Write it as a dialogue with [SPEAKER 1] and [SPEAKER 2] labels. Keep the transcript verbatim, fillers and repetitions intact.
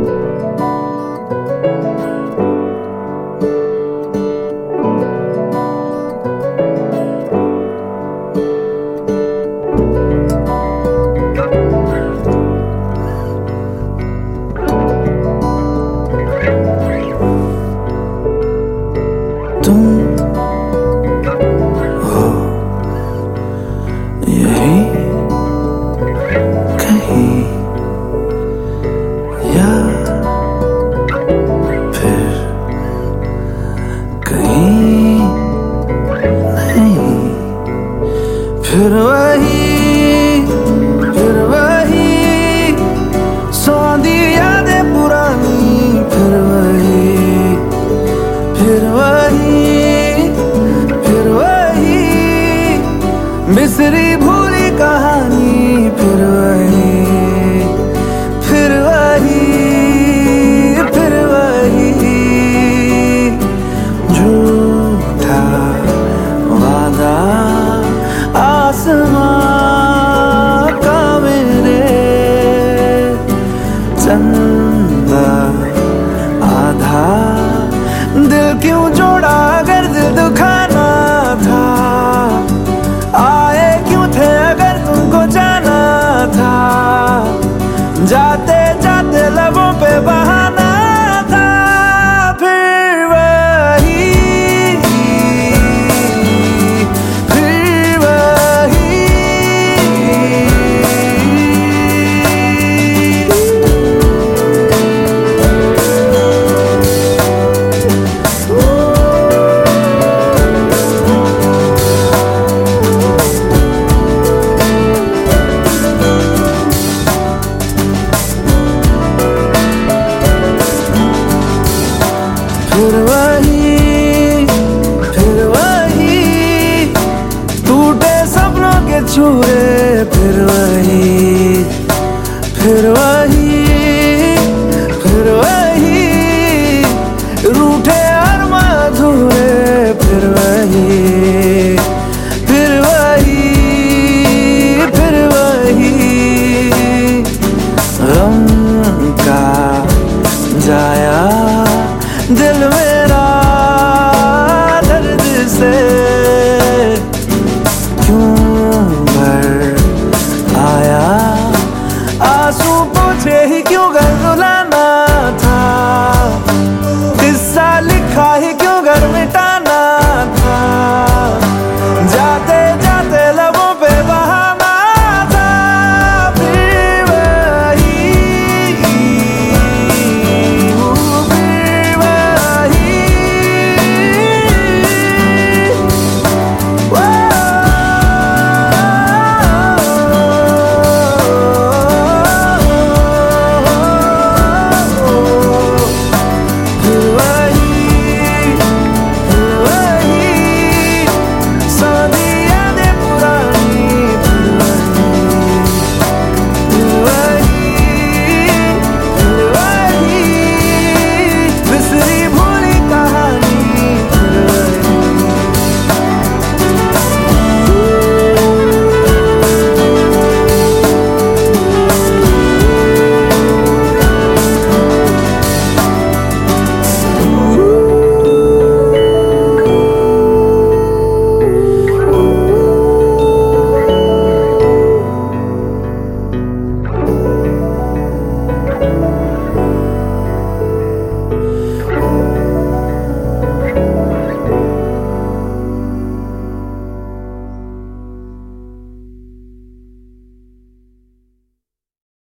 [SPEAKER 1] तुम हो यही कहीं या फिर कहीं नहीं, फिर वही फिर वही सौंधी यादें पुरानी, फिर वही फिर वही फिर वही बिसरी भूली कहानी, फिर वही फिर वही फिर वही झूठा वादा आसमां का मेरे, चंदा आधा दिल क्यों जोड़ा अगर दिल दुखाना था, आए क्यों थे अगर तुमको जाना था, जाते जाते लबों पे बहाना था, फिर वही फिर वही फिर वही फिर वही टूटे सपनों के छूरे, फिर वही फिर वही फिर वही रूठे अरमां अधूरे, फिर वही फिर वही फिर वही गम का जाया